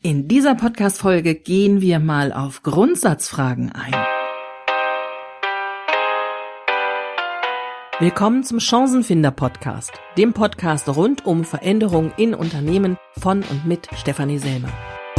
In dieser Podcast-Folge gehen wir mal auf Grundsatzfragen ein. Willkommen zum Chancenfinder-Podcast, dem Podcast rund um Veränderung in Unternehmen von und mit Stefanie Selmer.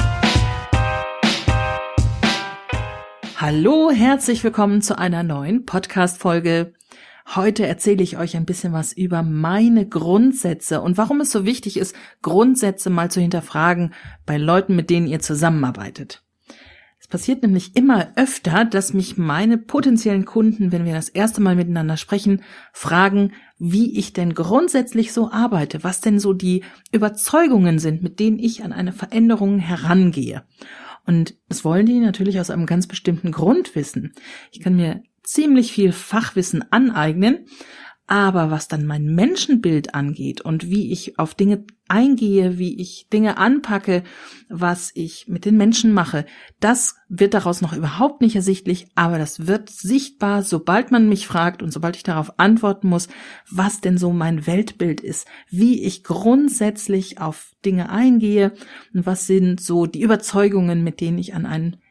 Hallo, herzlich willkommen zu einer neuen Podcast-Folge. Heute erzähle ich euch ein bisschen was über meine Grundsätze und warum es so wichtig ist, Grundsätze mal zu hinterfragen bei Leuten, mit denen ihr zusammenarbeitet. Es passiert nämlich immer öfter, dass mich meine potenziellen Kunden, wenn wir das erste Mal miteinander sprechen, fragen, wie ich denn grundsätzlich so arbeite, was denn so die Überzeugungen sind, mit denen ich an eine Veränderung herangehe. Und das wollen die natürlich aus einem ganz bestimmten Grund wissen. Ich kann mir ziemlich viel Fachwissen aneignen, aber was dann mein Menschenbild angeht und wie ich auf Dinge eingehe, wie ich Dinge anpacke, was ich mit den Menschen mache, das wird daraus noch überhaupt nicht ersichtlich, aber das wird sichtbar, sobald man mich fragt und sobald ich darauf antworten muss, was denn so mein Weltbild ist, wie ich grundsätzlich auf Dinge eingehe und was sind so die Überzeugungen, mit denen ich an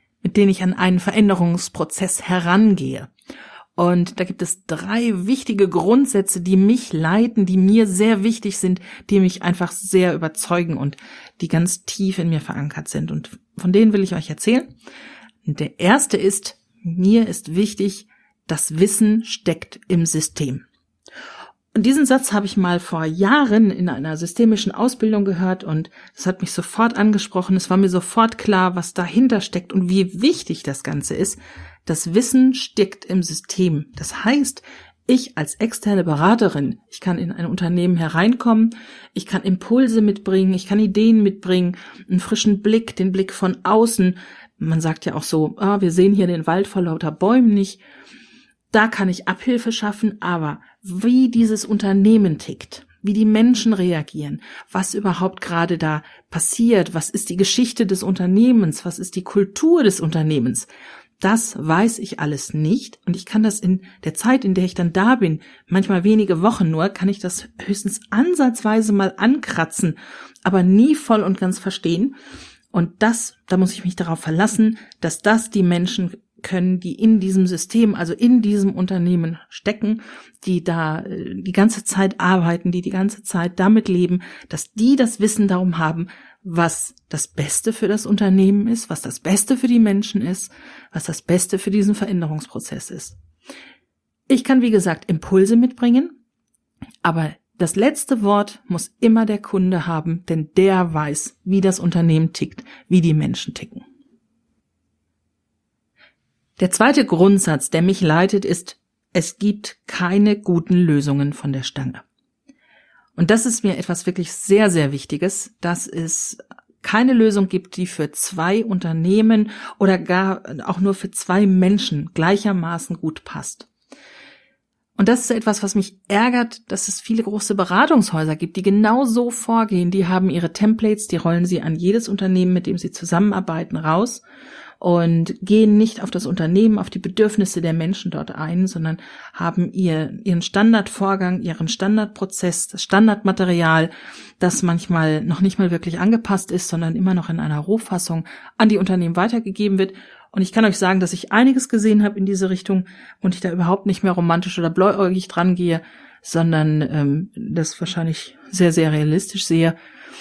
einen Veränderungsprozess herangehe. Und da gibt es 3 wichtige Grundsätze, die mich leiten, die mir sehr wichtig sind, die mich einfach sehr überzeugen und die ganz tief in mir verankert sind. Und von denen will ich euch erzählen. Und der erste ist, mir ist wichtig, das Wissen steckt im System. Und diesen Satz habe ich mal vor Jahren in einer systemischen Ausbildung gehört und das hat mich sofort angesprochen. Es war mir sofort klar, was dahinter steckt und wie wichtig das Ganze ist. Das Wissen steckt im System. Das heißt, ich als externe Beraterin, ich kann in ein Unternehmen hereinkommen, ich kann Impulse mitbringen, ich kann Ideen mitbringen, einen frischen Blick, den Blick von außen. Man sagt ja auch so, wir sehen hier den Wald vor lauter Bäumen nicht. Da kann ich Abhilfe schaffen, aber wie dieses Unternehmen tickt, wie die Menschen reagieren, was überhaupt gerade da passiert, was ist die Geschichte des Unternehmens, was ist die Kultur des Unternehmens, das weiß ich alles nicht und ich kann das in der Zeit, in der ich dann da bin, manchmal wenige Wochen nur, kann ich das höchstens ansatzweise mal ankratzen, aber nie voll und ganz verstehen. Und da muss ich mich darauf verlassen, dass das die Menschen können, die in diesem System, also in diesem Unternehmen stecken, die da die ganze Zeit arbeiten, die ganze Zeit damit leben, dass die das Wissen darum haben, was das Beste für das Unternehmen ist, was das Beste für die Menschen ist, was das Beste für diesen Veränderungsprozess ist. Ich kann, wie gesagt, Impulse mitbringen, aber das letzte Wort muss immer der Kunde haben, denn der weiß, wie das Unternehmen tickt, wie die Menschen ticken. Der zweite Grundsatz, der mich leitet, ist, es gibt keine guten Lösungen von der Stange. Und das ist mir etwas wirklich sehr, sehr Wichtiges, dass es keine Lösung gibt, die für 2 Unternehmen oder gar auch nur für 2 Menschen gleichermaßen gut passt. Und das ist etwas, was mich ärgert, dass es viele große Beratungshäuser gibt, die genau so vorgehen. Die haben ihre Templates, die rollen sie an jedes Unternehmen, mit dem sie zusammenarbeiten, raus und gehen nicht auf das Unternehmen, auf die Bedürfnisse der Menschen dort ein, sondern haben ihren Standardvorgang, ihren Standardprozess, das Standardmaterial, das manchmal noch nicht mal wirklich angepasst ist, sondern immer noch in einer Rohfassung an die Unternehmen weitergegeben wird. Und ich kann euch sagen, dass ich einiges gesehen habe in diese Richtung und ich da überhaupt nicht mehr romantisch oder blauäugig dran gehe, sondern das wahrscheinlich sehr, sehr realistisch sehe.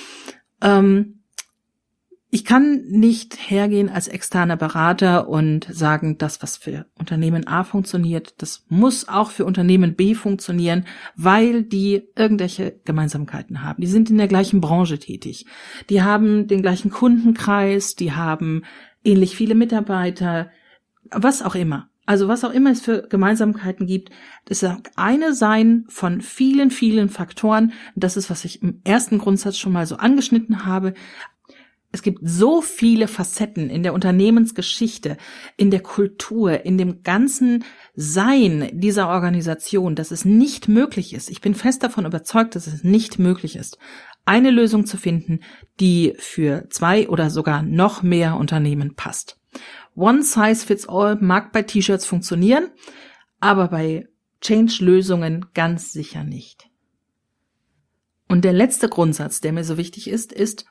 Ich kann nicht hergehen als externer Berater und sagen, das, was für Unternehmen A funktioniert, das muss auch für Unternehmen B funktionieren, weil die irgendwelche Gemeinsamkeiten haben. Die sind in der gleichen Branche tätig. Die haben den gleichen Kundenkreis, die haben ähnlich viele Mitarbeiter, was auch immer. Also was auch immer es für Gemeinsamkeiten gibt, das ist eine sein von vielen, vielen Faktoren. Das ist, was ich im ersten Grundsatz schon mal so angeschnitten habe. Es gibt so viele Facetten in der Unternehmensgeschichte, in der Kultur, in dem ganzen Sein dieser Organisation, dass es nicht möglich ist. Ich bin fest davon überzeugt, dass es nicht möglich ist, eine Lösung zu finden, die für 2 oder sogar noch mehr Unternehmen passt. One size fits all mag bei T-Shirts funktionieren, aber bei Change-Lösungen ganz sicher nicht. Und der letzte Grundsatz, der mir so wichtig ist,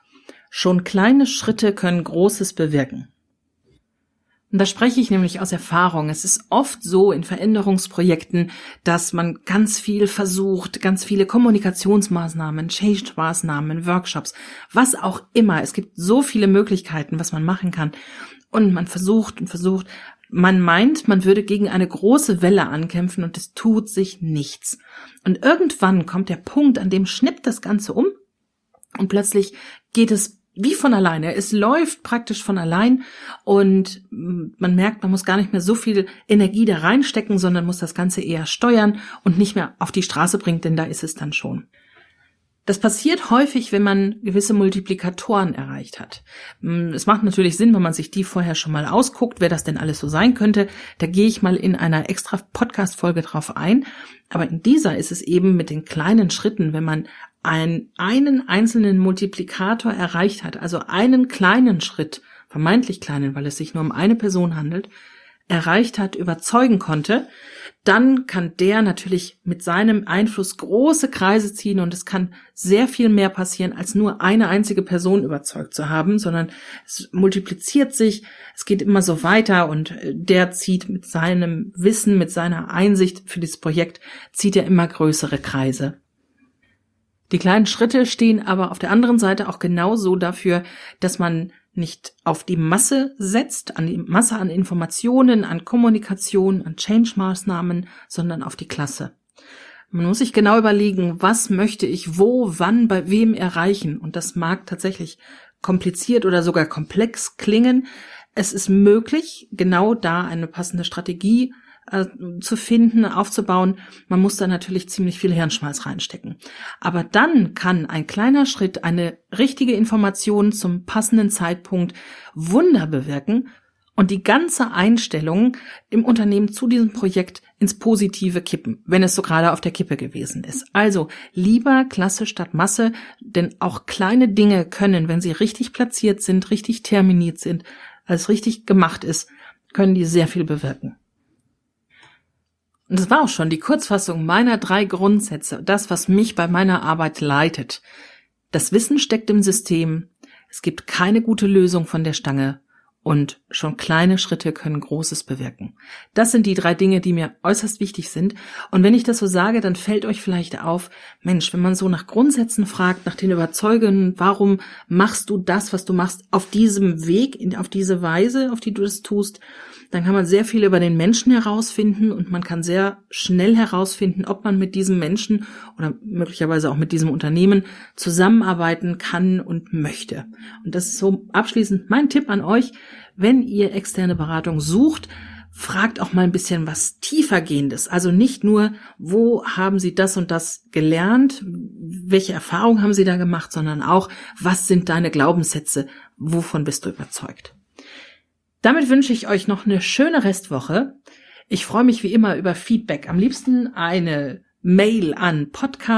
Schon kleine Schritte können Großes bewirken. Und da spreche ich nämlich aus Erfahrung. Es ist oft so in Veränderungsprojekten, dass man ganz viel versucht, ganz viele Kommunikationsmaßnahmen, Change-Maßnahmen, Workshops, was auch immer. Es gibt so viele Möglichkeiten, was man machen kann. Und man versucht und versucht. Man meint, man würde gegen eine große Welle ankämpfen und es tut sich nichts. Und irgendwann kommt der Punkt, an dem schnippt das Ganze um und plötzlich geht es wie von alleine. Es läuft praktisch von allein und man merkt, man muss gar nicht mehr so viel Energie da reinstecken, sondern muss das Ganze eher steuern und nicht mehr auf die Straße bringen, denn da ist es dann schon. Das passiert häufig, wenn man gewisse Multiplikatoren erreicht hat. Es macht natürlich Sinn, wenn man sich die vorher schon mal ausguckt, wer das denn alles so sein könnte. Da gehe ich mal in einer extra Podcast-Folge drauf ein. Aber in dieser ist es eben mit den kleinen Schritten, wenn man einen einzelnen Multiplikator erreicht hat, also einen kleinen Schritt, vermeintlich kleinen, weil es sich nur um eine Person handelt, erreicht hat, überzeugen konnte, dann kann der natürlich mit seinem Einfluss große Kreise ziehen und es kann sehr viel mehr passieren, als nur eine einzige Person überzeugt zu haben, sondern es multipliziert sich, es geht immer so weiter und der zieht mit seinem Wissen, mit seiner Einsicht für dieses Projekt, zieht er immer größere Kreise. Die kleinen Schritte stehen aber auf der anderen Seite auch genauso dafür, dass man nicht auf die Masse setzt, an die Masse an Informationen, an Kommunikation, an Change-Maßnahmen, sondern auf die Klasse. Man muss sich genau überlegen, was möchte ich wo, wann, bei wem erreichen. Und das mag tatsächlich kompliziert oder sogar komplex klingen. Es ist möglich, genau da eine passende Strategie zu finden, aufzubauen. Man muss da natürlich ziemlich viel Hirnschmalz reinstecken. Aber dann kann ein kleiner Schritt, eine richtige Information zum passenden Zeitpunkt Wunder bewirken und die ganze Einstellung im Unternehmen zu diesem Projekt ins Positive kippen, wenn es so gerade auf der Kippe gewesen ist. Also lieber Klasse statt Masse, denn auch kleine Dinge können, wenn sie richtig platziert sind, richtig terminiert sind, als richtig gemacht ist, können die sehr viel bewirken. Und das war auch schon die Kurzfassung meiner 3 Grundsätze, das, was mich bei meiner Arbeit leitet. Das Wissen steckt im System, es gibt keine gute Lösung von der Stange und schon kleine Schritte können Großes bewirken. Das sind die 3 Dinge, die mir äußerst wichtig sind. Und wenn ich das so sage, dann fällt euch vielleicht auf, Mensch, wenn man so nach Grundsätzen fragt, nach den Überzeugungen, warum machst du das, was du machst, auf diesem Weg, auf diese Weise, auf die du das tust, dann kann man sehr viel über den Menschen herausfinden und man kann sehr schnell herausfinden, ob man mit diesem Menschen oder möglicherweise auch mit diesem Unternehmen zusammenarbeiten kann und möchte. Und das ist so abschließend mein Tipp an euch, wenn ihr externe Beratung sucht, fragt auch mal ein bisschen was tiefergehendes. Also nicht nur, wo haben Sie das und das gelernt, welche Erfahrungen haben Sie da gemacht, sondern auch, was sind deine Glaubenssätze, wovon bist du überzeugt. Damit wünsche ich euch noch eine schöne Restwoche. Ich freue mich wie immer über Feedback. Am liebsten eine Mail an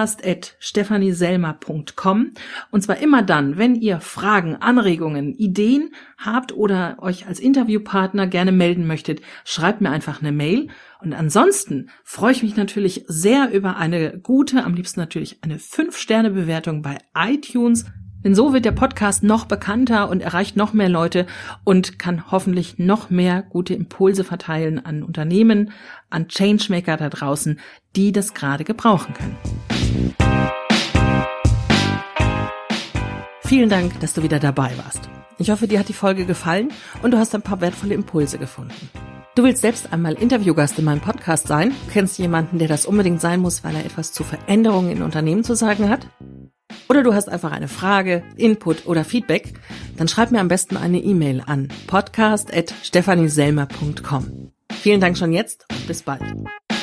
podcast@stephanieselmer.com und zwar immer dann, wenn ihr Fragen, Anregungen, Ideen habt oder euch als Interviewpartner gerne melden möchtet, schreibt mir einfach eine Mail. Und ansonsten freue ich mich natürlich sehr über eine gute, am liebsten natürlich eine 5-Sterne-Bewertung bei iTunes. Denn so wird der Podcast noch bekannter und erreicht noch mehr Leute und kann hoffentlich noch mehr gute Impulse verteilen an Unternehmen, an Changemaker da draußen, die das gerade gebrauchen können. Vielen Dank, dass du wieder dabei warst. Ich hoffe, dir hat die Folge gefallen und du hast ein paar wertvolle Impulse gefunden. Du willst selbst einmal Interviewgast in meinem Podcast sein? Kennst jemanden, der das unbedingt sein muss, weil er etwas zu Veränderungen in Unternehmen zu sagen hat? Oder du hast einfach eine Frage, Input oder Feedback, dann schreib mir am besten eine E-Mail an podcast@stephanieselmer.com. Vielen Dank schon jetzt und bis bald.